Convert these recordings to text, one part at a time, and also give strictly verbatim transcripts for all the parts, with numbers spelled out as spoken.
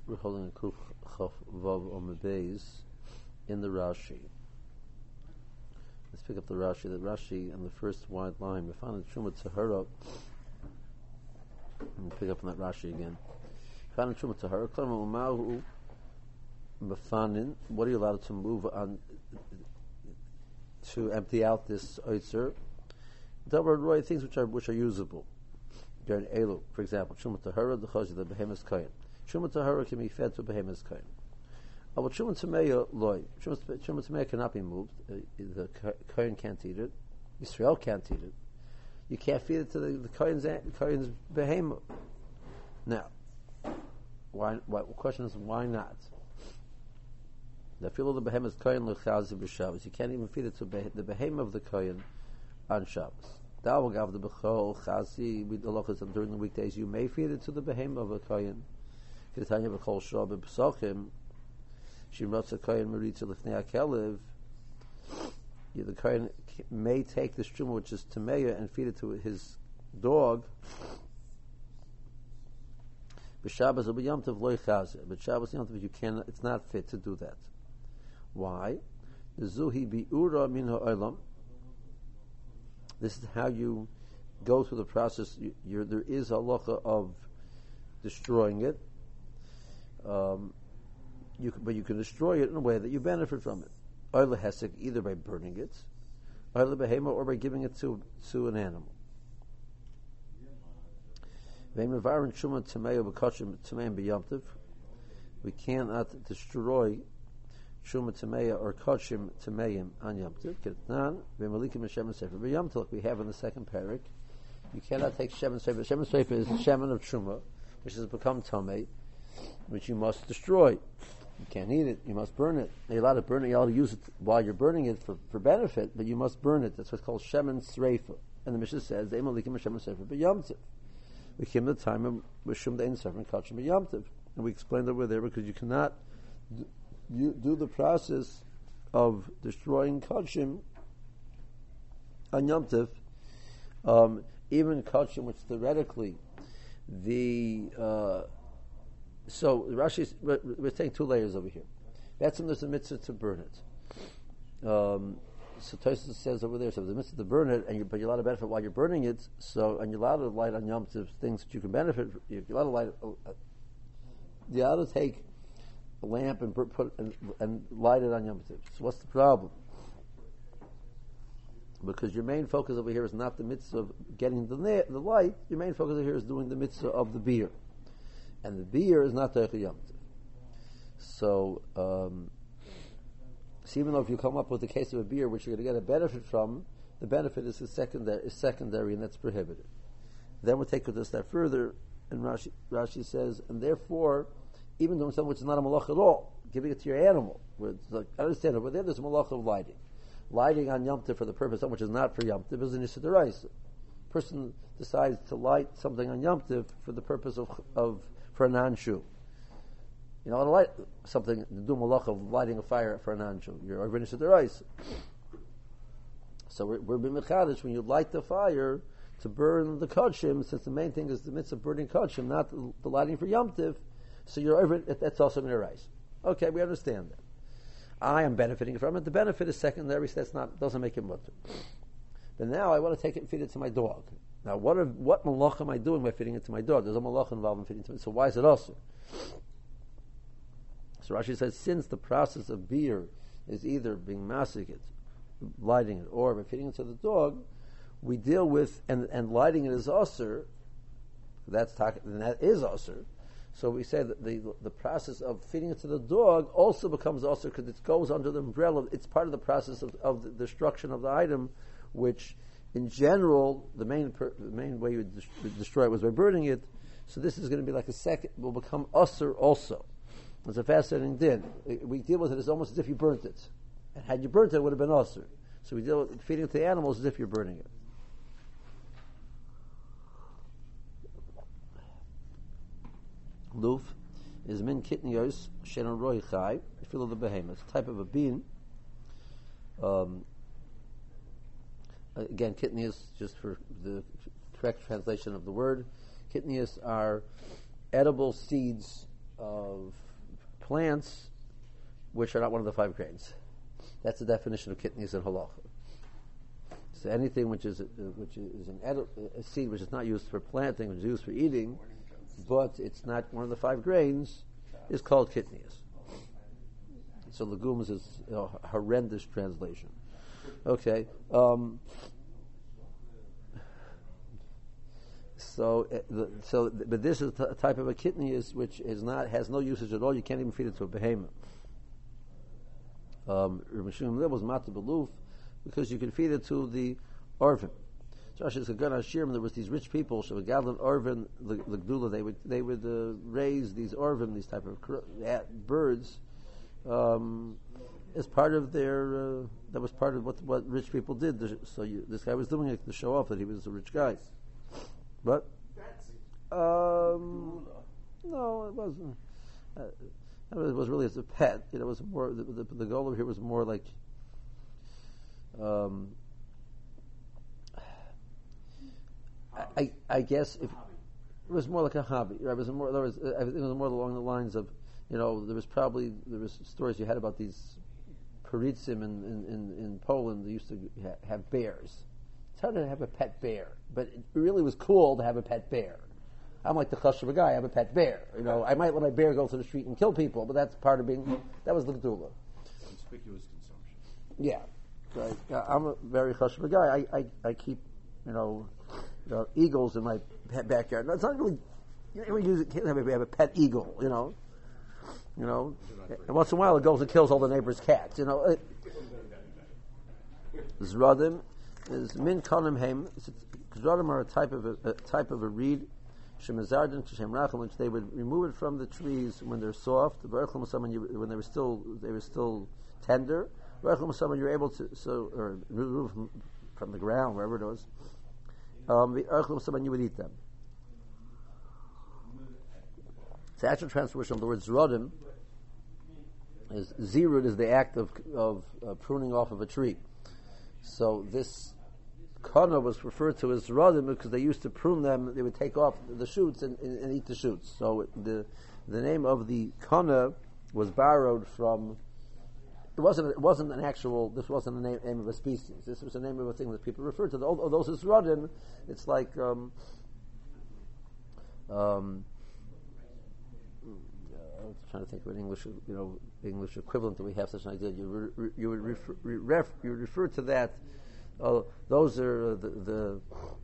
We're holding a Kuf Chaf Vav Omer Beis in the Rashi. Let's pick up the Rashi. The Rashi on the first wide line. We found in Truma Tahara. And pick up on that Rashi again. We found in Truma Tahara. Klama Umahu Mefanin. What are you allowed to move on to empty out this oitzer? Double roy things which are which are usable. During Elu, for example, Truma Tahara, the Chazi, the Behemoth Kain. Truma Tahara can be fed to Behemoth Kain. But Truma Tameya loy. Truma Tameya cannot be moved. Uh, the Kain can't eat it. Israel can't eat it. You can't feed it to the, the Kain's, Kain's Behemoth. Now, why, why? The question is, why not? The feel of the Behemoth Kain lechazi b'Shabbos. You can't even feed it to the Behemoth of the Kain on Shabbos. During the weekdays, you may feed it to the behemoth of a kohen. The kohen may take this truma, which is tameya, and feed it to his dog. But Shabbos or Yom Tov loy chazer. But Shabbos Yom Tov, you can. It's not fit to do that. Why? The zuhi bi'ura min ha'olam. This is how you go through the process. You, you're, there is a halacha of destroying it, um, you can, but you can destroy it in a way that you benefit from it. Oile hesek, either by burning it, oile behema, or by giving it to to an animal. We cannot destroy Shuma Tameya or Kochim Tameyim on Yom Tov. Ketnan v'malikim Shemen Sefer. But Yom Tov we have in the second parak. You cannot take Shemen Sefer. Shemen Sefer is Shemen of Shuma, which has become Tamei, which you must destroy. You can't eat it. You must burn it. You're allowed to burn it. You're allowed to use it while you're burning it for, for benefit, but you must burn it. That's what's called Shemen Sreifa. And the Mishnah says v'malikim Shemen Sefer. But Yom Tov we came to the time of Shum Dein Sefer and Kochim Yom Tov, and we explained over there because you cannot. You do the process of destroying Kodshim on Yom Tov, um, even Kodshim, which theoretically the uh, so Rashi, we're, we're taking two layers over here. That's when there's a mitzvah to burn it. Um, so Tosfos says over there, so there's a mitzvah to burn it, and you, but you're allowed to benefit while you're burning it. So and you're allowed to light on Yom Tov things that you can benefit. You're allowed to light. Uh, you're allowed to take a lamp and put and, and light it on Yom Tov. So what's the problem? Because your main focus over here is not the mitzvah of getting the the light. Your main focus over here is doing the mitzvah of the beer, and the beer is not Teichel Yom Tov. So, um, so even though if you come up with a case of a beer which you're going to get a benefit from, the benefit is secondary, is secondary, and that's prohibited. Then we'll take it a step further, and Rashi, Rashi says, and therefore, even doing something which is not a malach at all, giving it to your animal, where it's like, I understand it, but then there's a malach of lighting. Lighting on Yom Tov for the purpose of which is not for Yom Tov is an Issa D'Oraisa. Person decides to light something on Yom Tov for the purpose of, of for a non-Jew. You know, to light something, to do malach of lighting a fire for a non-Jew. You're over Issa D'Oraisa. So we're, we're b'mechadish when you light the fire to burn the kodshim, since the main thing is the mitzvah of burning kodshim, not the, the lighting for Yom Tov. So you're over it, that's also Minarais. Okay, we understand that. I am benefiting from it. The benefit is secondary, so that's not, doesn't make it mutter. But now I want to take it and feed it to my dog. Now what are, what malach am I doing by feeding it to my dog? There's a malach involved in feeding it to it. So why is it also? So Rashi says, since the process of beer is either being massacred, lighting it, or by feeding it to the dog, we deal with, and, and lighting it is usher, that's and that is usher. So we say that the the process of feeding it to the dog also becomes also because it goes under the umbrella. It's part of the process of, of the destruction of the item, which in general the main per, the main way you would des- destroy it was by burning it. So this is going to be like a second will become usher also. It's a fascinating din. We deal with it as almost as if you burnt it, and had you burnt it, it would have been usher. So we deal with feeding it to the animals as if you're burning it. Luf is min kitnios shenon roi chai, feel of the behemoth, type of a bean. Um, again, kitnios, just for the correct translation of the word, kitnios are edible seeds uh, of plants which are not one of the five grains. That's the definition of kitnius and halacha. So anything which is uh, which is an edi- a seed which is not used for planting, which is used for eating, but it's not one of the five grains, is called kitnius. So legumes is a horrendous translation. Okay. Um, so, uh, the, so, but this is a type of a kitnius which is not has no usage at all. You can't even feed it to a behemoth. Um, was matabeluf because you can feed it to the orphan. Josh is a good Hashem. There was these rich people, Shavagalan Orvin, the Gdula. They would they would uh, raise these Orvin, these type of birds, um, as part of their. Uh, that was part of what what rich people did. So you, this guy was doing it to show off that he was a rich guy. But um, no, it wasn't. Uh, it was really as a pet. You know, it was more the, the, the goal of here was more like. Um, I, I guess if it was more like a hobby, right? It was more. There was, I think it was more along the lines of, you know, there was probably there was stories you had about these Paritzim in, in, in, in Poland. They used to ha- have bears. It's hard to have a pet bear, but it really was cool to have a pet bear. I'm like the chashuv guy. I have a pet bear. You know, I might let my bear go to the street and kill people, but that's part of being. That was the Gdula. Conspicuous consumption. Yeah, right. Yeah, I'm a very chashuv guy. I, I I keep, you know. You know, eagles in my backyard. No, it's not really. You don't use it. Can't have a, have a pet eagle. You know, you know. And once in a while, it goes and kills all the neighbors' cats. You know. Zradim is min kanim heim. Zradim are a type of a, a type of a reed. Shemazardin kishem rachel, which they would remove it from the trees when they're soft. When they were still they were still tender. When you're able to so or remove from, from the ground wherever it was. Um, you would eat them. The actual translation of the word zrodim is zirud is the act of of uh, pruning off of a tree. So this kana was referred to as zrodim because they used to prune them. They would take off the shoots and, and, and eat the shoots. So the the name of the kana was borrowed from. It wasn't. It wasn't an actual. This wasn't the name, name of a species. This was the name of a thing that people referred to. All, all those Israelim, it's like. Um, um, I was trying to think of an English, you know, English equivalent that we have such an idea. You re, you would refer, ref, you would refer to that. Uh, those are uh, the, the.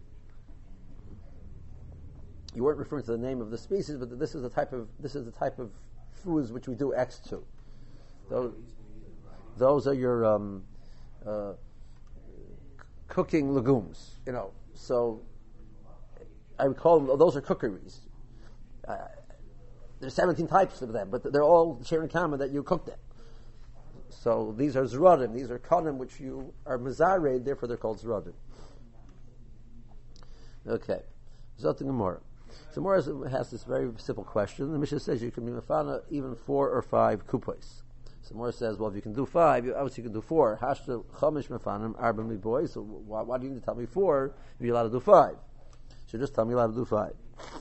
You weren't referring to the name of the species, but this is the type of this is the type of foods which we do X to. Those, Those are your um, uh, cooking legumes, you know. So I would call them. Those are cookeries. Uh, there's seventeen types of them, but they're all sharing in common that you cook them. So these are zradim. These are kanim which you are mazared. Therefore, they're called zradim. Okay, Zotin Gemara. So Gemara has this very simple question. The Mishnah says you can be mefana even four or five kupos. So Mor says, well, if you can do five, you obviously can do four. Hashta chamish mefanim arba boy. So why, why do you need to tell me four if you're allowed to do five? So just tell me you're allowed to do five.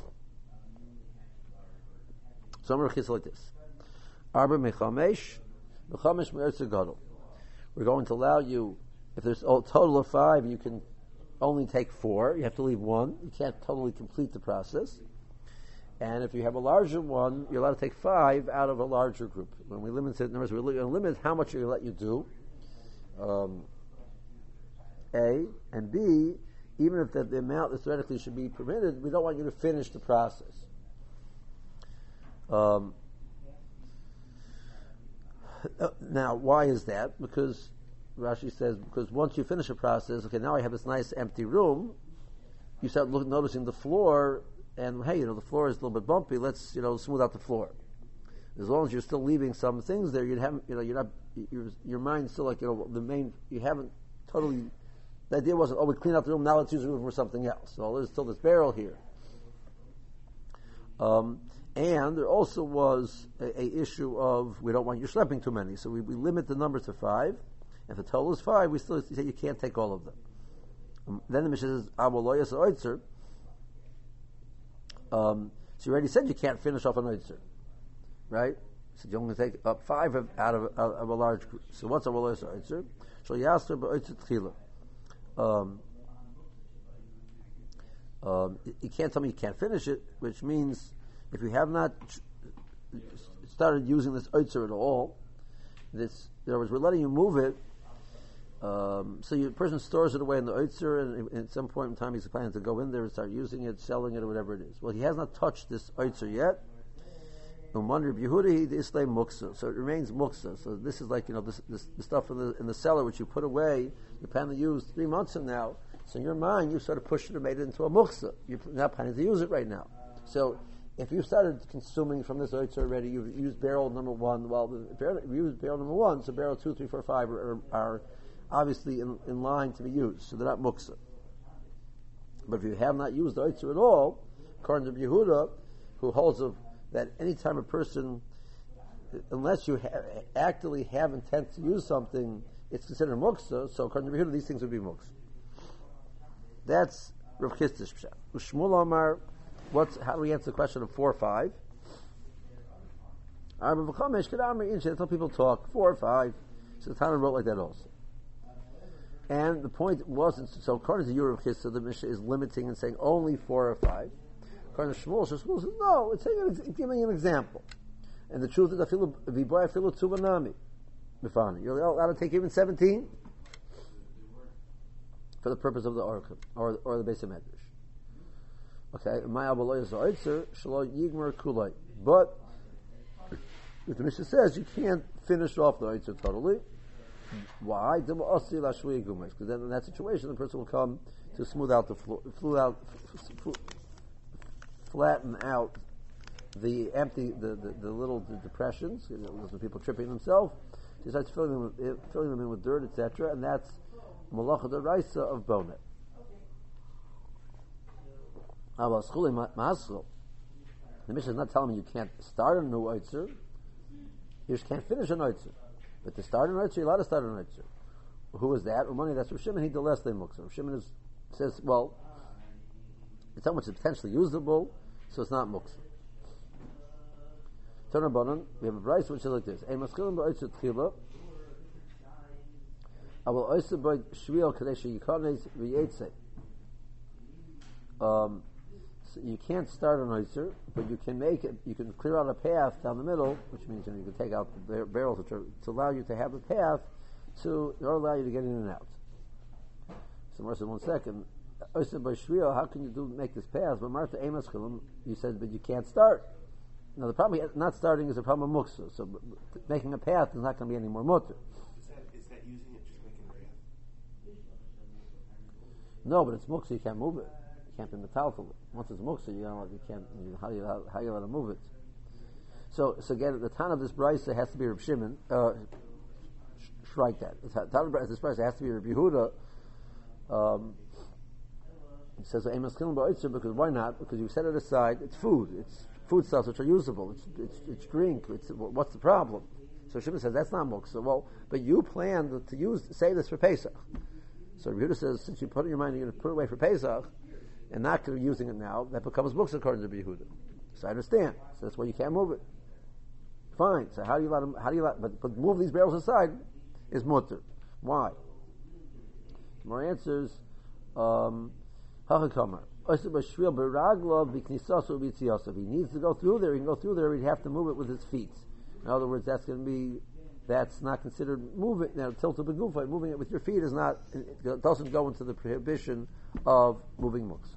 So I'm going to like this. Arba mechamesh, mechamesh me'ertz gadol. We're going to allow you, if there's a total of five, you can only take four. You have to leave one. You can't totally complete the process. And if you have a larger one, you're allowed to take five out of a larger group. When we limit it, in other words, we're going to limit how much we're going to let you do. Um, A. And B, even if the, the amount that theoretically should be permitted, we don't want you to finish the process. Um, now, why is that? Because Rashi says, because once you finish a process, okay, now I have this nice empty room, you start look, noticing the floor. And hey, you know, the floor is a little bit bumpy. Let's, you know, smooth out the floor. As long as you're still leaving some things there, you haven't, you know, you're not, your, your mind's still like, you know, the main. You haven't totally. The idea wasn't, oh, we clean out the room. Now let's use the room for something else. So there's still this barrel here. Um, and there also was a, a issue of we don't want you schlepping too many, so we, we limit the number to five. If the total is five, we still say you can't take all of them. Um, then the Mishnah says, "Avoloyas oitzer." Um, so you already said you can't finish off an oitzer. right? So you only take up five of, out of, of, of a large group. So what's a Rosh Oitzer? So Yaster b'Oitzer Tchila. Um, um, you can't tell me you can't finish it, which means if you have not started using this Oitzer at all, this, in other words, we're letting you move it. Um, so the person stores it away in the Oitzer, and at some point in time he's planning to go in there and start using it, selling it, or whatever it is. Well, he has not touched this Oitzer yet. So it remains muksa. So this is like, you know, this, this, the stuff in the in the cellar which you put away, you plan to use three months from now. So in your mind, you sort of pushed it and made it into a muksa. You're not planning to use it right now. So if you started consuming from this oitzer already, you've used barrel number one. Well, the barrel, you used barrel number one, so barrel two, three, four, five are, are obviously in, in line to be used. So they're not muksa. But if you have not used the oitzer at all, according to Yehuda, who holds of that any time a person, unless you ha- actively have intent to use something, it's considered muksa. So according to Yehuda, these things would be muksa. That's Rav Chisda's pshat. Shmuel Amar, what's how do we answer the question of four or five? Until people talk four or five. So the Tana wrote like that also. And the point wasn't so. According to Rav Chisda, the Mishnah is limiting and saying only four or five. According to Shmuel, so Shmuel says no. It's, saying, it's giving an example. And the truth is, I feel v'boy, I feel tzubanami. You're allowed to take even seventeen. For the purpose of the Orchim, or or the base of Medrash. Okay, my abaloy is oitzer shelo yigmer kulay. But if the Mishnah says you can't finish off the oitzer totally, why? Because then in that situation the person will come to smooth out the floor, flew out, flatten out the empty, the, the, the little depressions. You know, those are people tripping themselves. He starts filling them with, filling them in with dirt, et cetera, and that's Malacha D'Oraisa of Bonet. The Mishnah is not telling me you can't start a new Oitzer. You just can't finish an Oitzer. But to start an Oitzer, you're allowed to start an Oitzer. Who is that? Umani, that's Rav Shimon. He did less than Muksa. Rav Shimon is, says, well, it's not much potentially usable, so it's not Muksa. Turn on Bonan, we have a Bryce which is like this. Ein maschilim ba'Oitzer Tchila. I will also buy shviel kadesh yikones v'yetze. Um, so you can't start an oitzer, but you can make it. You can clear out a path down the middle, which means you, know, you can take out the bar- barrels which are, to allow you to have a path to or allow you to get in and out. So, Martha, one second. Oitzer by shviel, how can you do make this path? But Martha Amos Chilim, you said, but you can't start. Now the problem not starting is a problem of muksa. So making a path is not going to be any more mutter. No, but it's muksa, you can't move it. You can't be metalful. Once it's muksa, you, know, you can't, you, how do you, how, how you let to move it? So, so again, the Tana of this brisa has to be Reb Shimon, uh, strike that. The Tana of this brisa has to be Reb Yehuda. Um, it says, Amos Kilin Ba'oitzer, because why not? Because you set it aside, it's food, it's foodstuffs which are usable, it's, it's, it's drink, it's, what's the problem? So Shimon says, that's not muksa. Well, but you planned to use, save this for Pesach. So Yehuda says, since you put it in your mind, you're going to put it away for Pesach, and not using it now, that becomes books according to Yehuda. So I understand. So that's why you can't move it. Fine. So how do you let them? How do you let? But, but move these barrels aside is mutter. Why? More answers. Um, Hachakamar. If he needs to go through there, he can go through there. He'd have to move it with his feet. In other words, that's going to be. That's not considered moving. Now, tilted begufa, moving it with your feet is not. It doesn't go into the prohibition of moving muks.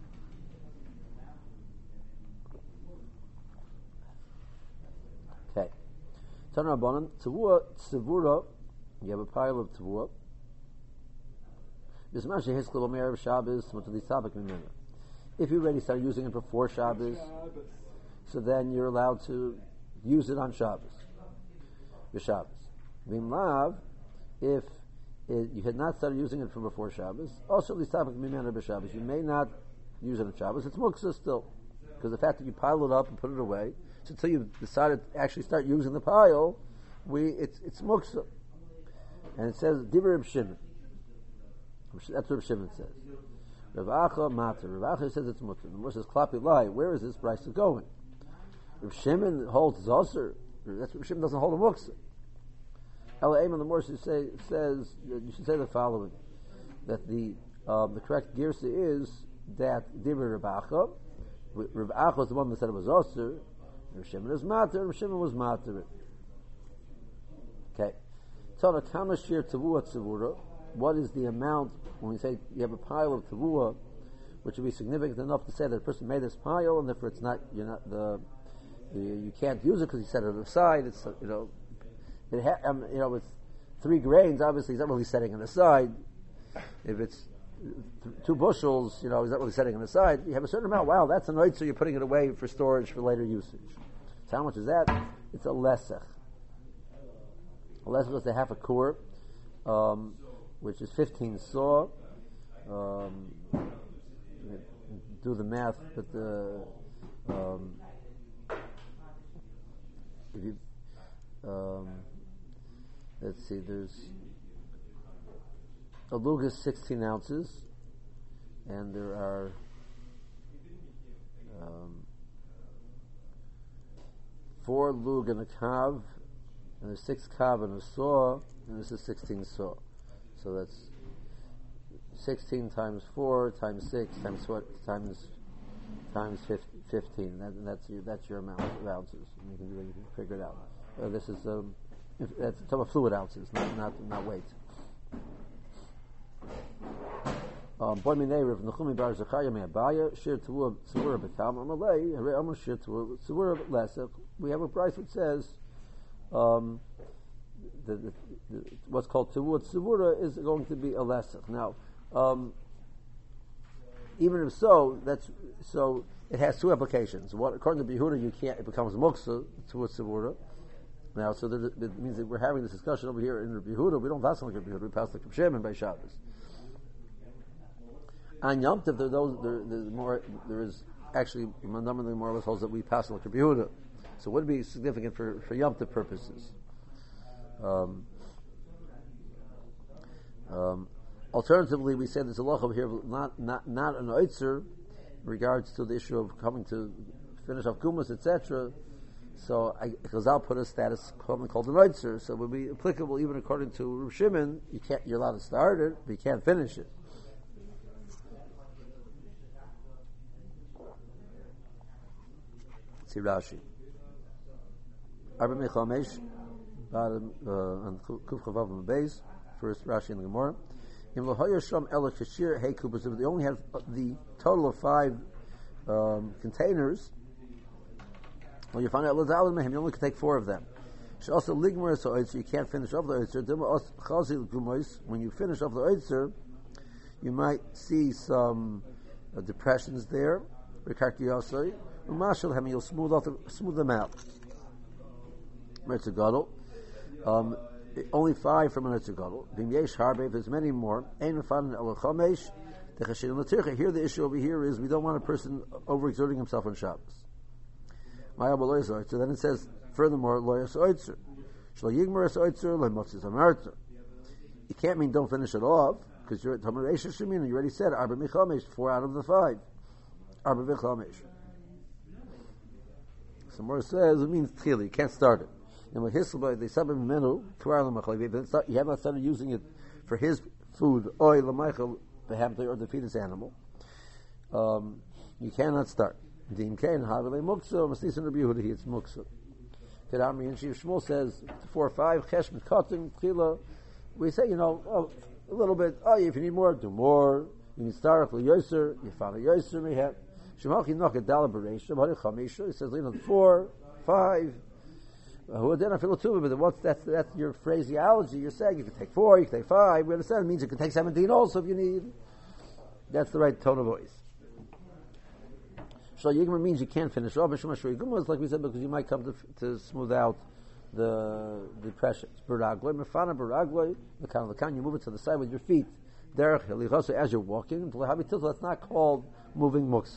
Okay. Tana Rabbanan, Tavua, Tzavura, you have a pile of Tavua. If you already start using it before Shabbos, so then you're allowed to use it on Shabbos. B'Shabbos. V'imlav, if it, you had not started using it from before Shabbos, also l'istabek mimena b'Shabbos, you may not use it on Shabbos. It's muksa still, because the fact that you pile it up and put it away, so until you decided to actually start using the pile, we it's it's muksa, and it says Divrei Reb Shimon. That's what Reb Shimon says. Rav Acha mater. Rav Acha says it's mutter. The Gemara says klapi lai. Where is this brisa going? Rav Shimon holds Zoser. That's Rav Shimon doesn't hold a muksa. Ela Eiman the Morsi say, says you should say the following: that the um, the correct girsa is that Dibur Rav Acha. Rav Acha was the one that said it was Zoser. Rav Shimon is matter. Rav Shimon was matter. Okay. So the Kamashir Tavua Tzavura. What is the amount when we say you have a pile of Tavua, which would be significant enough to say that a person made this pile, and therefore it's not you're not the you, you can't use it because he set it aside. It's you know it ha, um, you know with three grains, obviously he's not really setting it aside. If it's th- two bushels, you know he's not really setting it aside. You have a certain amount. Wow, that's a night, so you're putting it away for storage for later usage. So how much is that? It's a lesech. A lesech is a half a kur, um, which is fifteen saw. Um, do the math, but the um, if you um, let's see, there's a lug is sixteen ounces, and there are um, four lug in a kav, and there's six kav in a saw, and this is sixteen saw. So that's sixteen times four times six times what times times fifteen. That, that's your that's your amount of ounces. You can, you can figure it out. Uh, this is um, if, that's talking about fluid ounces, not not not weight. Boy minei Rav Nechumi bar Zechariah me'Abaya shir tavua tzavura b'tam amalei hare amar shir tavua tzavura lesek. We have a price which says um, the, the, the, what's called tavua tzavura is going to be a lesek. Now, um, even if so, that's so it has two applications. One, according to Yehuda, you can't; it becomes muksa tavua tzavura. Now, so that it means that we're having this discussion over here in Rabbi Yehuda. We don't pass like Rabbi Yehuda; we pass like Rabbi Shimon by Shabbos. On Yom Tov, there, those, there, there's more, there is actually a number of more of us holds that we pass like Rabbi Yehuda. So it would be significant for, for Yom Tov purposes. Um, um, alternatively, we say there's a loch over here, not not not an oitzer, in regards to the issue of coming to finish off gumas, et cetera. So Chazal put a status something called an oitzer, so it would be applicable even according to Rav Shimon. You can't, you're allowed to start it, but you can't finish it. See Rashi. Arba Mechamesh, bottom on Kuf Chavav on the base. First Rashi in the Gemara. In Lahoyer Sham Ela Kashir Hey Kupas. They only have the total of five um, containers. Well, you find out Lazalim Mehem. You only can take four of them. She also Ligmer so Oitzer. You can't finish off the Oitzer. Chazil Gumois. When you finish off the Oitzer, you might see some uh, depressions there. Rikaki Yosei. You'll smooth off the, smooth them out. Mertzagadol. Um, only five from a Mertzagadol. V'myesh harbe. If there's many more, ein mefan elachamesh. Techashin l'tircha. Here the issue over here is we don't want a person overexerting himself on Shabbos. Ma'abel loyas oitzer. Then it says furthermore loyas oitzer. Shlo yigmer oitzer loymotzis amartzer. You can't mean don't finish it off because you're at Tamaresh Shemin. You already said arba mechamesh. Four out of the five. Arba mechamesh. Some more says it means tchili. You can't start it. And with hisl they sub menu kvar lemachal. You have not started using it for his food oil lemachal behamte or the fetus animal. Um, you cannot start. Dim kain havele muksa maslisin Rabbi Yehuda. It's muksa. Kedamri and Shiv Shmuel says four or five cheshmet cotton tchila. We say you know oh, a little bit. Oh, if you need more, do more. You need start for yoser. You found a yoser we have. Shemachi knock at deliberation. But it says, you know, four, five. Who then I feel two, but what's that's that's your phraseology. You're saying you can take four, you can take five. We understand it means you can take seventeen also if you need. That's the right tone of voice. So Yigmer means you can't finish off. Shemashri Yigmer is like we said because you might come to to smooth out the depressions. Baragloi, mefana baragloi, the kind of the kind you move it to the side with your feet. Derech elichos as you're walking. That's not called moving muksa.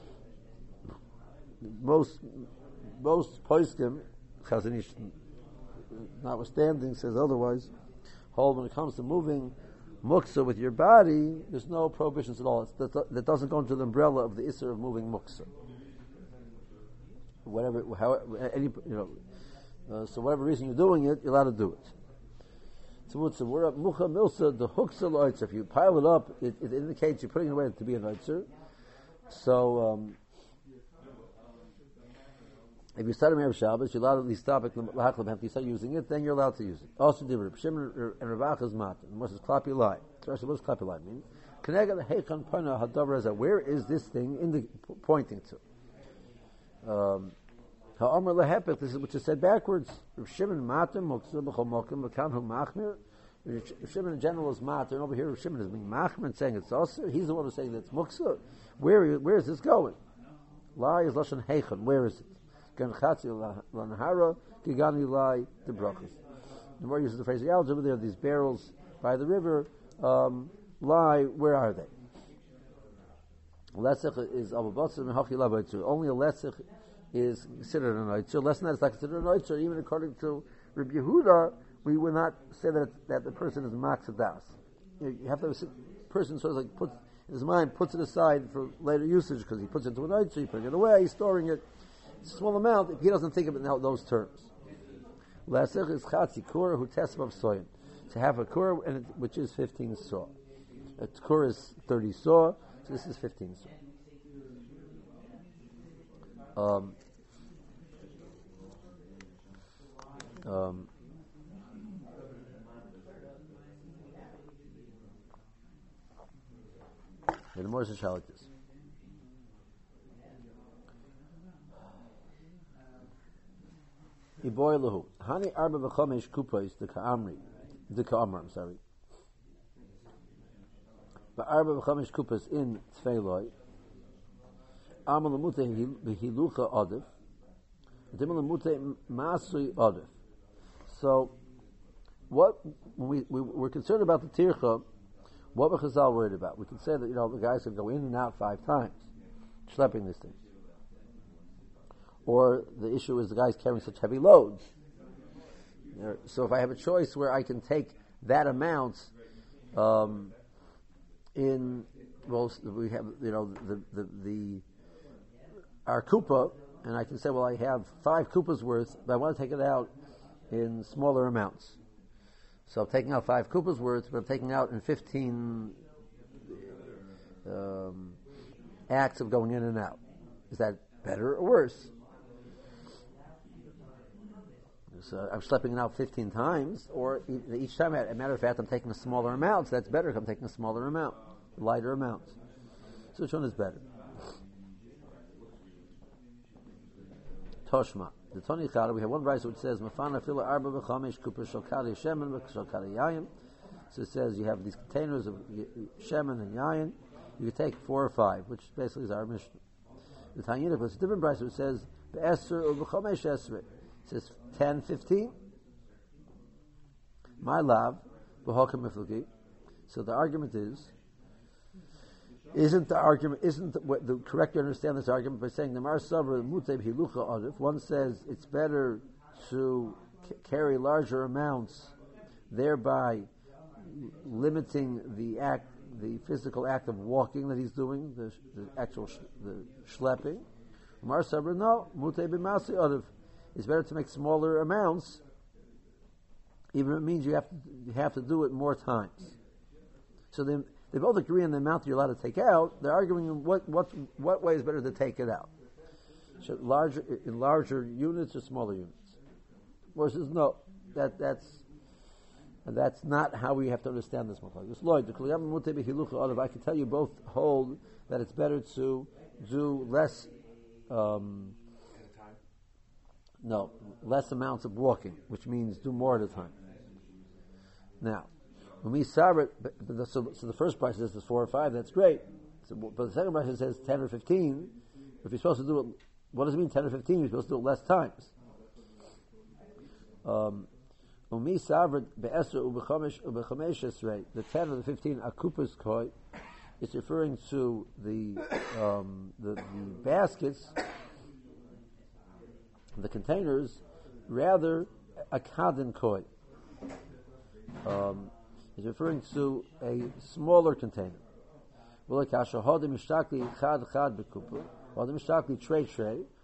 Most most poskim, Chazanish notwithstanding, says otherwise. Hold when it comes to moving muksa with your body, there's no prohibitions at all. It's, that, that doesn't go into the umbrella of the issur of moving muksa. whatever, how, any, you know, uh, so whatever reason you're doing it, you're allowed to do it. So what's the word? Mucha milsa, the hooks of the If you pile it up, it, it indicates you're putting it away to be an oitzer. So, um, if you start a Erev Shabbos, you're allowed to at least stop it. If you start using it, then you're allowed to use it. Also, Reb Shimon and Rav Acha's mat. And what's this klapi lie? What does klapi lie mean? Where is this thing in the pointing to? Um, this is what you said backwards. Rav Shimon matam muksa b'chol mokim v'kan hu machmir. Rav Shimon in general is matam, and over here Rav Shimon is being machmir and saying it's also. He's the one who's saying that it's muksa. Where where is this going? Lie is lashon heichon. Where is it? Gan chatzi lanahara gigani lai the brachas. The more uses the phrase over there. These barrels by the river. Um, lie. Where are they? Lesech is ababatzim and hachi labaytzu. Only a lesech is considered an oitzer. Less than that is not considered an oitzer. Even according to Rabbi Yehuda, we would not say that that the person is maksadas. You have to have a person sort of like puts in his mind, puts it aside for later usage because he puts it into an oitzer, he puts it away, he's storing it. It's a small amount. If he doesn't think of it in those terms. Lesech is chatzi kur who tests of soyim. To have a kur and it, which is fifteen saw. A kur is thirty saw, so this is fifteen saw. Um, um, the more is like this. Iboilahu hani arba v'chomesh kupos the ka'amri the ka'amar. I'm sorry. But arba v'chomesh kupos in tfeiloi. Amal lemute behilucha adif. Dimal lemute masui adif. So, what when we, we we're concerned about the tircha, what were Chazal worried about? We can say that you know the guys can go in and out five times, schlepping this thing. Or the issue is the guy's carrying such heavy loads. So if I have a choice where I can take that amount um, in, well, we have you know the the, the our kupa, and I can say, well, I have five kupas worth, but I want to take it out in smaller amounts. So I'm taking out five kupas worth, but I'm taking out in fifteen um, acts of going in and out. Is that better or worse? So I'm schlepping it out fifteen times, or each time, as a matter of fact, I'm taking a smaller amount, so that's better if I'm taking a smaller amount, lighter amount. So which one is better? Toshma. The Tony Chada, we have one verse which says, Mafana fila arba v'chamesh kupa shokari shemen v'shokari yayin. So it says you have these containers of shemen and yayin. You can take four or five, which basically is our mission. The Tanyina, but it's a different verse which says, Be'eser or v'chamesh esrei. It says ten, fifteen. My love, v'hokem miflugi. So the argument is, Isn't the argument? Isn't the, what, the correct to understand this argument by saying the Mar Sabra Muteb Hilucha Adif? One says it's better to c- carry larger amounts, thereby limiting the act, the physical act of walking that he's doing, the, the actual sh- the schlepping. Mar Sabra no Muteb Masi Adif. It's better to make smaller amounts, even if it means you have to you have to do it more times. So then. They both agree on the amount that you're allowed to take out. They're arguing in what what what way is better to take it out. Should larger in larger units or smaller units? Or says no, that that's that's not how we have to understand this. I can tell you both hold that it's better to do less. Um, no, less amounts of walking, which means do more at a time. Now. When we saw it, so, so the first price says is four or five, that's great. So, but the second price says ten or fifteen. If you're supposed to do it, what does it mean ten or fifteen? You're supposed to do it less times. Um, the ten or the fifteen akupas koi is referring to the, um, the the baskets, the containers, rather a kadin koi. Um, Is referring to a smaller container.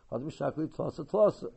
Adam Shakli Tlasa Tlasa.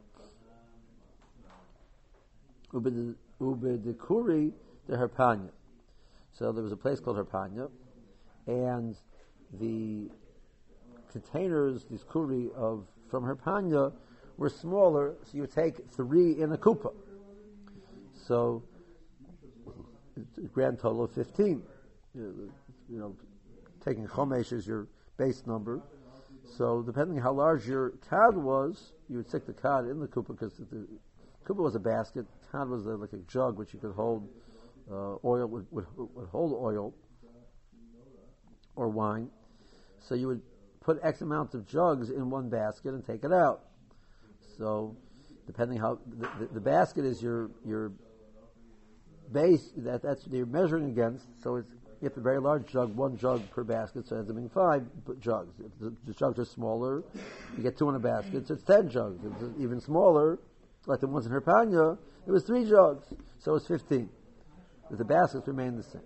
Ube de Kuri de Herpanya. So there was a place called Herpanya, and the containers, these Kuri of from Herpanya, were smaller, so you would take three in a kupa. So it's a grand total of fifteen. You know, taking chomesh as your base number. So depending how large your kad was, you would stick the kad in the kupa, because the, the kupa was a basket. Kad was a, like a jug which you could hold uh, oil, would, would, would hold oil or wine. So you would put X amount of jugs in one basket and take it out. So depending how the, the, the basket is your your base, that that's what you're measuring against. So it's, you have a very large jug, one jug per basket, so it ends up being five jugs. If the, the jugs are smaller, you get two in a basket, so it's ten jugs. If it's even smaller, like the ones in Herpanya, it was three jugs, so it's fifteen. But the baskets remain the same.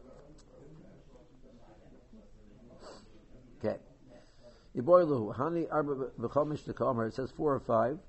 Okay. It says four or five.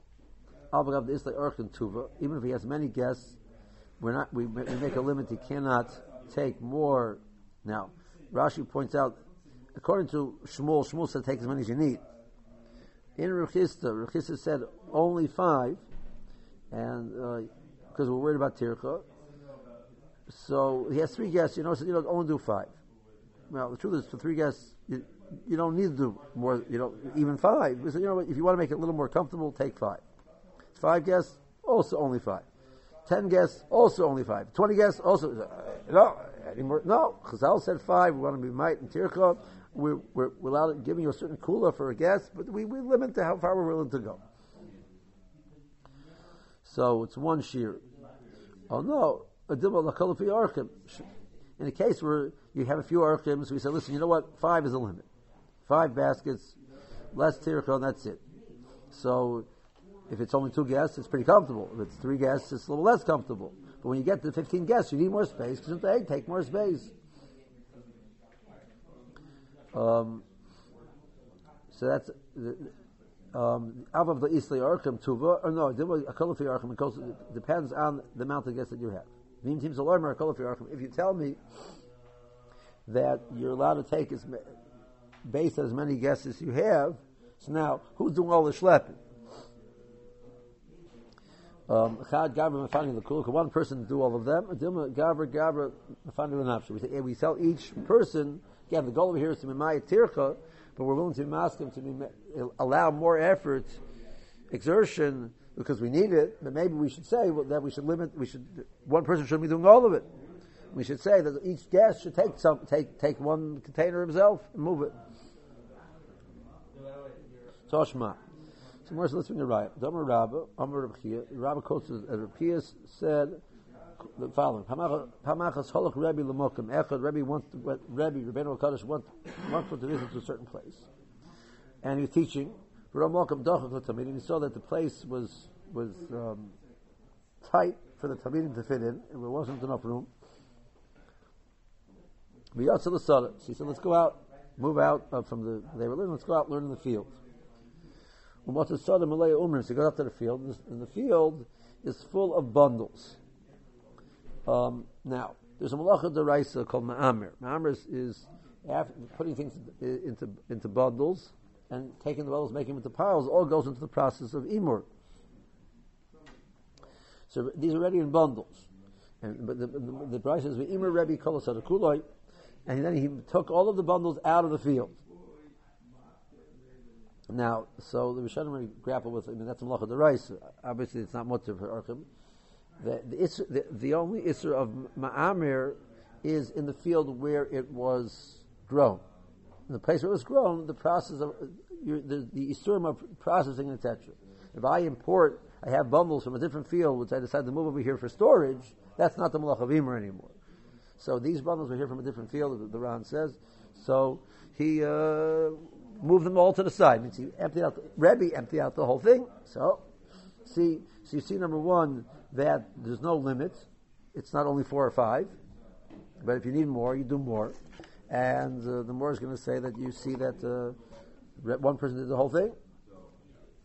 Even if he has many guests, we're not, we, we make a limit. He cannot take more. Now, Rashi points out, according to Shmuel, Shmuel said take as many as you need. In Rechista, Rechista said only five, and because uh, we're worried about Tircha, so he has three guests. You know, so you know, only do five. Well, the truth is, for three guests, you, you don't need to do more. You know, even five. So, you know, if you want to make it a little more comfortable, take five. Five guests, also only five. Ten guests, also only five. Twenty guests, also uh, no anymore. No, Chazal said five. We want to be might and tircha. We're, we're, we're allowed giving you a certain kula for a guest, but we, we limit to how far we're willing to go. So it's one shear. Oh no, a dibba lakol fi arkim. In a case where you have a few arkims, we say, listen, you know what? Five is the limit. Five baskets, less tircha, and that's it. So if it's only two guests, it's pretty comfortable. If it's three guests, it's a little less comfortable. But when you get to fifteen guests, you need more space, because they take more space. Um, so that's um of the Isli Arkham Tuva, or no, a Kalafi Arkham, because it depends on the amount of guests that you have. If you tell me that you're allowed to take as based on as many guests as you have, so now who's doing all the schlepping? Um, one person do all of them. We say we tell each person. Again, the goal over here is to be ma'at tircha, but we're willing to be maskim to be, allow more effort, exertion, because we need it. But maybe we should say well, that we should limit. We should one person shouldn't be doing all of it. We should say that each guest should take some, take take one container himself and move it. Toshma. So more let's bring a riot. Domer Rabba, Amar Rabchia. Rabba quotes as Rabchia said the following: Hamachas holach Rebbe lemokim echad. Rebbe wants to, Rebbe Rebbeinu Hakadosh wants wants to visit to a certain place, and he was teaching. And he saw that the place was was um, tight for the talmidim to fit in, and there wasn't enough room. So he said, "Let's go out, move out uh, from the they were living. Let's go out, and learn in the field." And what's the sada Malaya Umrim? So he goes up to the field, and the field is full of bundles. Um, now, there's a malacha deraisa called ma'amir. Ma'amir is, is after putting things into into bundles and taking the bundles, making them into piles. All goes into the process of imur. So these are already in bundles, and but the the, the price is imur Rebbe kol kuloi, and then he took all of the bundles out of the field. Now, so the Rishonim really grapple with. I mean, that's a malacha deraisa. Obviously, it's not much of archim. The the, isser, the the only issur of ma'amir is in the field where it was grown. In the place where it was grown, the process of the the isurim of processing, et cetera. If I import, I have bundles from a different field, which I decide to move over here for storage. That's not the malach of Imer anymore. So these bundles were here from a different field. The, the Ran says. So he uh, moved them all to the side. Means he emptied out. The, Rebbe emptied out the whole thing. So see, so you see number one, that there's no limit. It's not only four or five, but if you need more, you do more. And uh, the more is going to say that you see that uh, one person did the whole thing.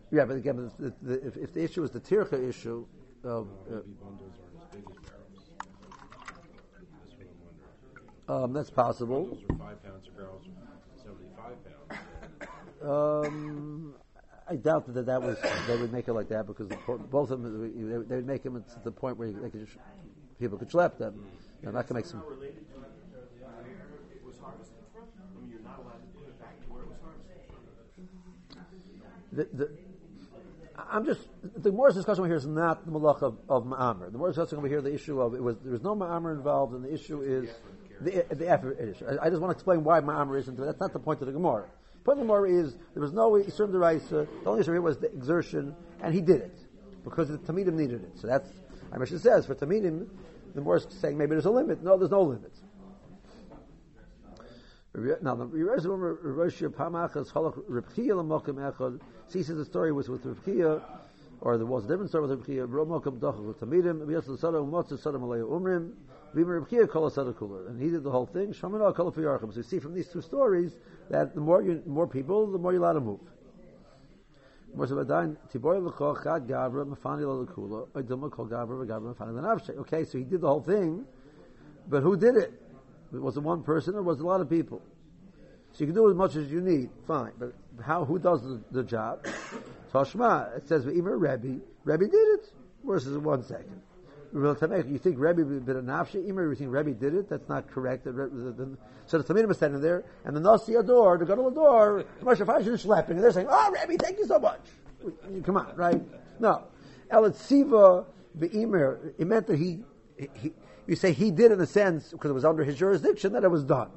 Yeah, but again, the, the, if, if the issue is the tircha issue, uh, No, uh, maybe bundles aren't as big as barrels. That's what I'm wondering. um, that's possible. Bundles are five pounds, and barrels are seventy-five pounds. Um, I doubt that that was they would make it like that because the, po- both of them they, they would make them to the point where they could, people could schlep them. You're not going to make some. Related to where it was harvested from? I mean, you're not allowed to put it back to where it was harvested from. The, the, I'm just the more discussion over here is not the malach of, of ma'amr. The more discussion over here, the issue of it was there was no ma'amr involved, and the issue is the the effort issue. I, I just want to explain why ma'amr isn't. That's not the point of the Gemara. The point of the Gemara is there was no Yisurim Deraisa. The only issue here was the exertion, and he did it because the Tamidim needed it. So that's I mean, it says for Tamidim, the more is saying maybe there's a limit. No, there's no limit. Now the Rosh Pamachas Chalach Rebchia Lamokim Echad. See, the story was with Rebchia, or there was a different story with Rebchia. Romokim Dachach with Tamidim. V'yasel Sada Umotz Sada Malaya Umrim. V'im Rebchia Kol Sada Kula, and he did the whole thing. Shomina Kol Fiyarchim. So you see from these two stories that the more you, more people, the more you're allowed to move. Okay, so he did the whole thing, but who did it? Was it one person or was it a lot of people? So you can do as much as you need, fine. But how? Who does the, the job? Tashma, it says, Rebbe, Rebbe did it. Versus one second. You think Rebbe bit a nafshe? You think Rebbe did it? That's not correct. So the Tamidim is standing there, and the Nasi Ador, the Gadol Ador, Moshe Feinstein is slapping, and they're saying, "Oh, Rebbe, thank you so much." Come on, right? No. El Tziva be'imer. It meant that he, he, you say he did in a sense because it was under his jurisdiction that it was done.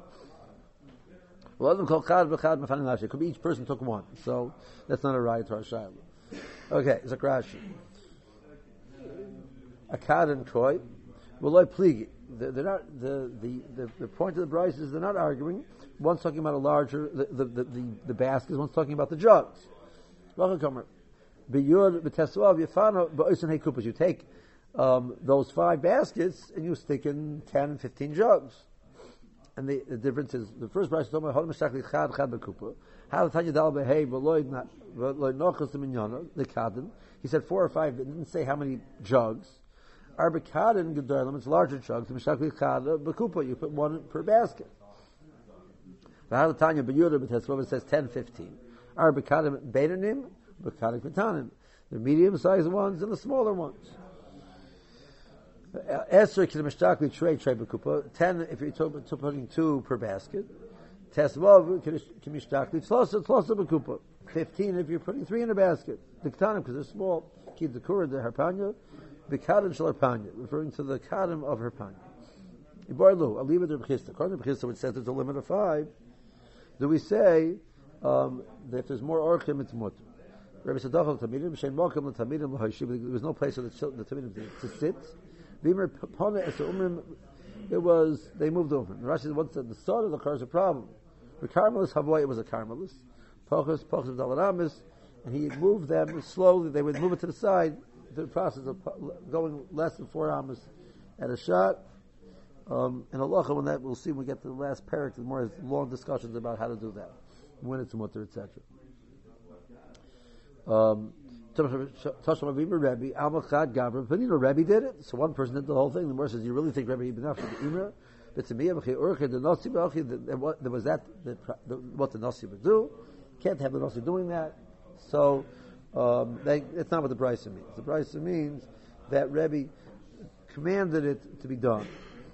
It could be each person took one, so that's not a right to our shayla. Okay, Zakrashi. Akkad and Troy, V'loi pligi. They're not the, the, the, the point of the Bryce is they're not arguing. One's talking about a larger the the the, the, the baskets. One's talking about the jugs. You take um, those five baskets and you stick in ten and fifteen jugs. And the, the difference is the first Bryce is talking about chad chad bekupa. How Tanya dal behei v'loi not v'loi nochas the minyana the kadin. He said four or five. It didn't say how many jugs. Arbekadin gedolim, it's larger jugs. Mishakli chada bekupa. You put one per basket. The Tanya b'yudah b'tetzvov it says ten, fifteen. Arbekadim beinanim, bekadim ketanim. The medium-sized ones and the smaller ones. Esrei k'mishtakli trei trei bekupa. Ten if you're putting two per basket. Tetzvov k'mishtakli tlosa tlosa bekupa. Fifteen if you're putting three in a basket. The ketanim because they're small. Keep the kura the harpanya. Bekadim shel harpanya, referring to the kadim of harpanya. Ibarlu, I'll leave it to Bechista. According to Bechista, which says there's a limit of five, do we say um, that if there's more orchim, it's mutter? Rabbi Sadachal Tamidim, Shein Mokim Tamidim L'Hayshib. There was no place for the, the Tamidim to, to sit. Vimer Pona Es Umrim. It was they moved over. Rashi said once the start of the car is a problem. The Carmelis Havoy, it was a Carmelis. Pachas Pachas Dalaramis, and he moved them slowly. They would move it to the side. The process of going less than four amas at a shot. Um, and Allah, when that we'll see when we get to the last parak, there's more long discussions about how to do that, when it's mutter, et cetera. Um, Rebbe, Almachad Gabra, Panino, Rebbe did it. So one person did the whole thing. The more says, you really think Rebbe Ibn After the Imra? But to me, the Nasi, there was that, the, the, what the Nasi would do. Can't have the Nasi doing that. So, Um, they, it's not what the Brisa means. The Brisa means that Rebbe commanded it to be done.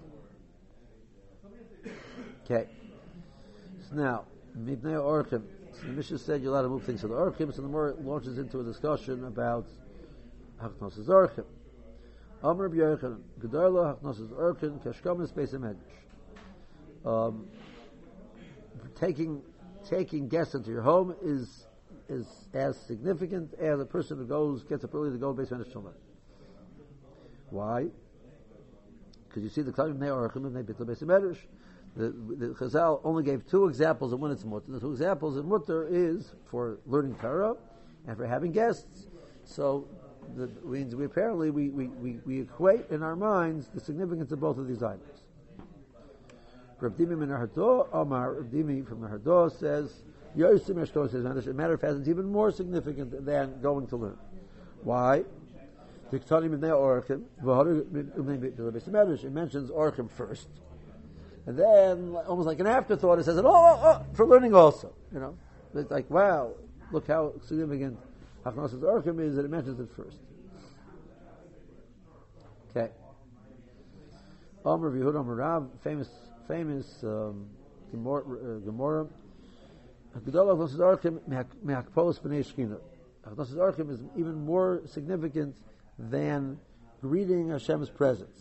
Okay. So now, Mibnei Orchim. So the Mishnah said you're allowed to move things to the Orchim, so the more it launches into a discussion about Hachnosis Orchim. Amr Rabbi Yochanan, Gedarla Hachnosis Orchim, Kashkamis Beis HaMedrash. Um, taking taking guests into your home is is as significant as a person who goes, gets up early to go based on his children. Why? Because you see the Klalim Nei Orchim and Nei Bittul Beis HaMedrash. The, the Chazal only gave two examples of when it's mutter. The two examples in mutter is for learning Torah and for having guests. So the means we apparently we, we, we, we equate in our minds the significance of both of these items. Rav Dimi min Hardo, Amar Rav Dimi from the Hardo says Yosim Eshkos says, as a matter of fact, it's even more significant than going to learn. Why? It mentions Orchim first. And then, almost like an afterthought, it says, oh, oh, oh, for learning also. You know, it's like, wow, look how significant Hachnosas Orchim is that it mentions it first. Okay. Omer Yehuda Omer Rav, famous, famous um, Gemara. Hagdol Hachnosas Orchim mehakpos b'nei Shechina. Hachnosas Orchim is even more significant than greeting Hashem's presence.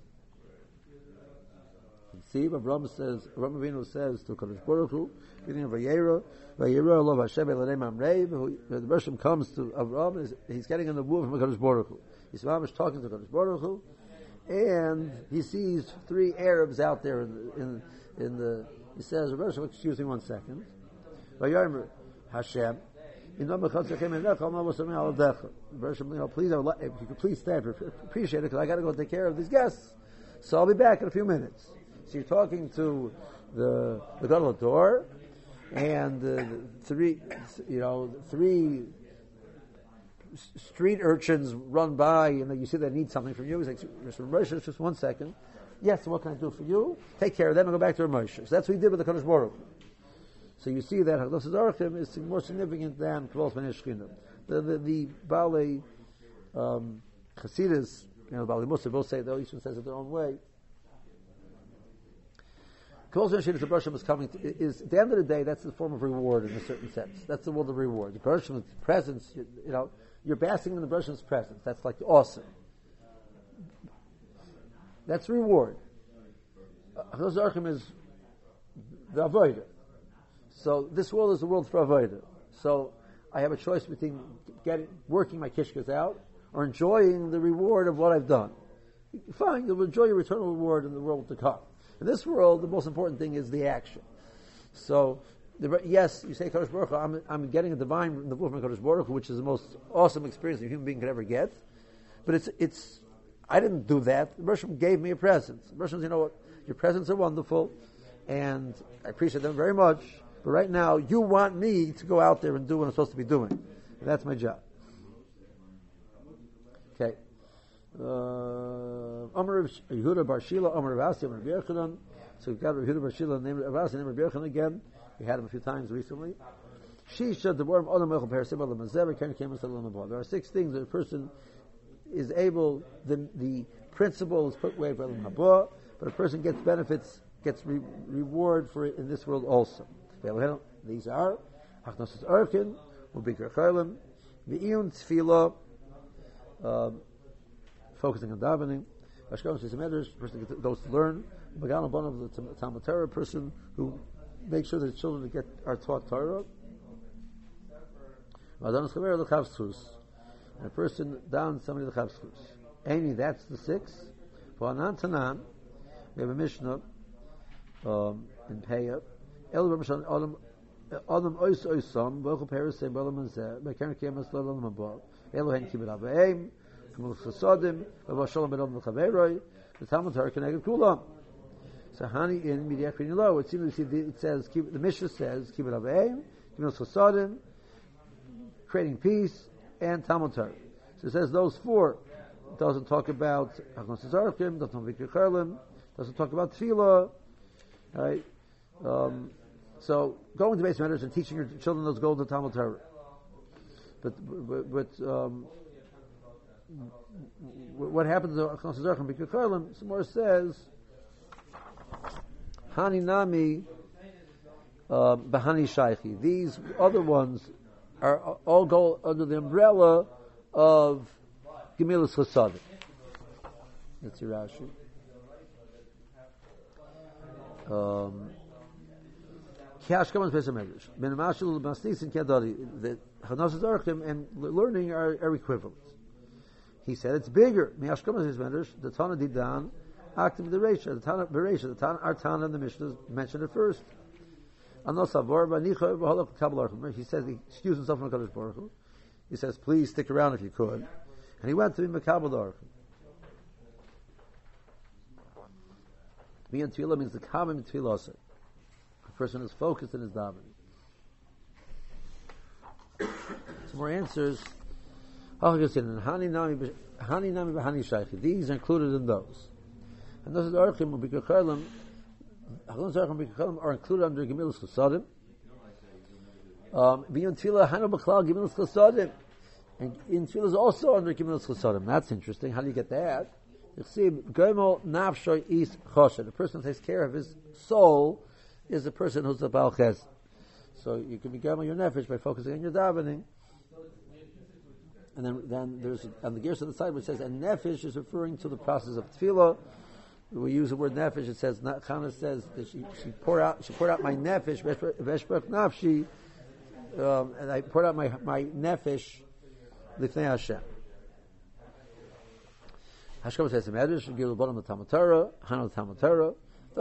See, Abraham says, Abraham Avinu says to Kadosh Baruch Hu, beginning of Vayera, Vayera Olav Hashem Elanei Mamrei. The Bershom comes to Abraham, he's getting in the womb from Kadosh Baruch Hu. He's talking to Kadosh Baruch Hu, and he sees three Arabs out there in the, in, in the he says, Bershom, excuse me one second. Vayomer Hashem, Bershom, you know, please, if you could please stay, I appreciate it, because I got to go take care of these guests. So I'll be back in a few minutes. So you're talking to the the Gadol Dor, and uh, three, you know, three street urchins run by, and you see they need something from you. He's like, Mister Moshe, just one second. Yes, what can I do for you? Take care of them and go back to Moshe. So that's what he did with the Kadosh Baruch Hu. So you see that Hagdosas Orchim is more significant than Kvos B'nei Shechina. The the, the Baalei um, Chasidus, you know, the Baalei Mussar both say, though each one says it their own way. Kvos B'nei Shechina, the Bershom is coming to, is at the end of the day, that's the form of reward in a certain sense. That's the world of reward. The Bershom's presence, you, you know, you're basking in the Bershom's presence. That's like awesome. That's reward. Hagdosas Orchim is the Avodah. So this world is the world for Avodah. So I have a choice between getting, working my kishkas out or enjoying the reward of what I've done. Fine, you'll enjoy your eternal reward in the world to come. In this world, the most important thing is the action. So, the, yes, you say Kadosh Baruch Hu, I'm, I'm getting a divine in the womb of Kadosh Baruch Hu, which is the most awesome experience a human being could ever get. But it's, it's, I didn't do that. The Bershom gave me a present. The Bershom, you know what, your presents are wonderful, and I appreciate them very much. But right now, you want me to go out there and do what I'm supposed to be doing. And that's my job. Okay. Omer Yehuda Bar Shila, Omer Rav Asi, Omer Rav Yochanan. So we've got Yehuda Bar Shila named Rav Asi, named Rav Yochanan again. We had him a few times recently. Shisha, the word of Odom Echel Peresim, Odom Azever, Karen Kemas, Odom Abba. There are six things that a person is able, the, the principle is put away for Odom Abba, but a person gets benefits, gets re- reward for it in this world also. These are Hachnosas Orchim, Ubikar Chaylim, Ve'iyun Tefillah, um, focusing on davening. Ashkam says a person goes to learn. Bagan Abon of the Talmud Torah, person who makes sure that the children get are taught Torah. Madanos Chaver L'Chavskus, and a person down somebody L'Chavskus. Amy, that's the six. For Anan Tanan, we have a Mishnah um, in Peah. El Ramshan Adam Adam Ois Oisam Vochel Paris Say Balam and Zeh Mekar Kemas Lalam Abba Elohen Kibbut Avaim Kamul Chasadim Avashalom Benam Chaveroi the Talmud Torah Keneged Kulam. So Hani in Midiach Pinilo, it seems to see it says the Mishnah says Kibbut Avaim Kamul Chasadim, creating peace, and Talmud Torah. So it says those four. It doesn't talk about Hachnosas Orchim, doesn't talk about Vikir Charlim, doesn't talk about Tefillah, right? Um, So going to base matters and teaching your children those golden Talmud Torah. But but, but um, what happens to Hachnosas Orchim Bikkur Cholim? Some more says Hani Nami Bahani Shaychi. These other ones are all go under the umbrella of Gemilas Chasadim. That's your Rashi. Um, the Hachnosas Orchim and learning are, are equivalent. He said it's bigger. The Tana Didan, active the Reisha, the Tana Bereisha, the Tana, our Tana and the Mishnah mentioned it first. He says he excused himself from Kadosh Baruch Hu. He says, please stick around if you could. And he went to be Makabel Orchim. Me and Tefillah means the common Tefillah. A person is focused in his davening. some more answers. These are included in those. And those are included under Gemilus Chesadim. Um, and in Tefillah is also under Gemilus Chesadim. That's interesting. How do you get that? The person who takes care of his soul is the person who's a Baal Chesed. So you can be Gemel your nefesh by focusing on your davening. And then, then there's on the gears on the side which says, and nefesh is referring to the process of tefillah. We use the word nefesh. It says, Chana says that she, she poured out, she poured out my nefesh, veshberach nafshi, um, and I poured out my my nefesh l'fnei Hashem. Hashkama says the medrash, Gilul Bottom of Talmud Torah, Hanal Talmud Torah.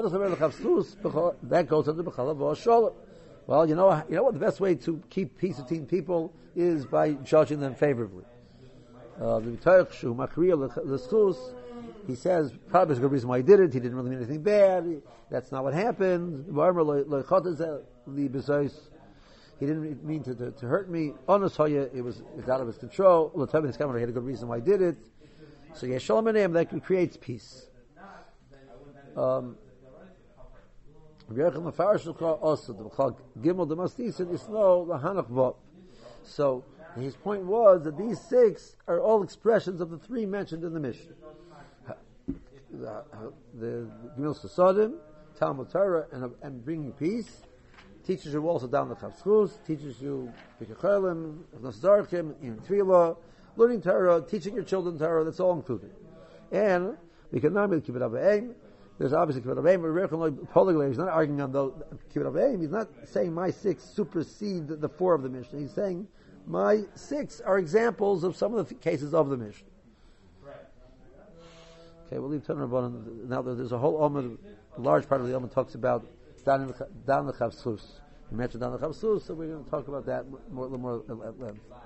That goes under B'chalav v'Asholah. Well, you know, you know what the best way to keep peace between people is by judging them favorably. Uh, he says, probably there's a good reason why he did it. He didn't really mean anything bad. That's not what happened. He didn't mean to, to, to hurt me. It was it's out of his control. He had a good reason why he did it. So Yeshalom Aneim, that creates peace. Um, so his point was that these six are all expressions of the three mentioned in the Mishnah. The Gemilus Chesadim, Talmud Torah, and, and bringing peace teaches you also down the Chavschus, teaches you B'Kechelim, Nasdarkim, in Tefillah, learning Torah, teaching your children Torah. That's all included. And we can now make Kibbut Avayim. There's obviously Kibbut Avayim. He's not arguing on the Kibbut Avayim. He's not saying my six supersede the, the four of the Mishnah. He's saying my six are examples of some of the cases of the Mishnah. Okay, we'll leave Tanur Rabbanan. Now there's a whole Omer, a large part of the Omer talks about down the Chavschus. We mentioned down the Chavschus, so we're going to talk about that more, more at length.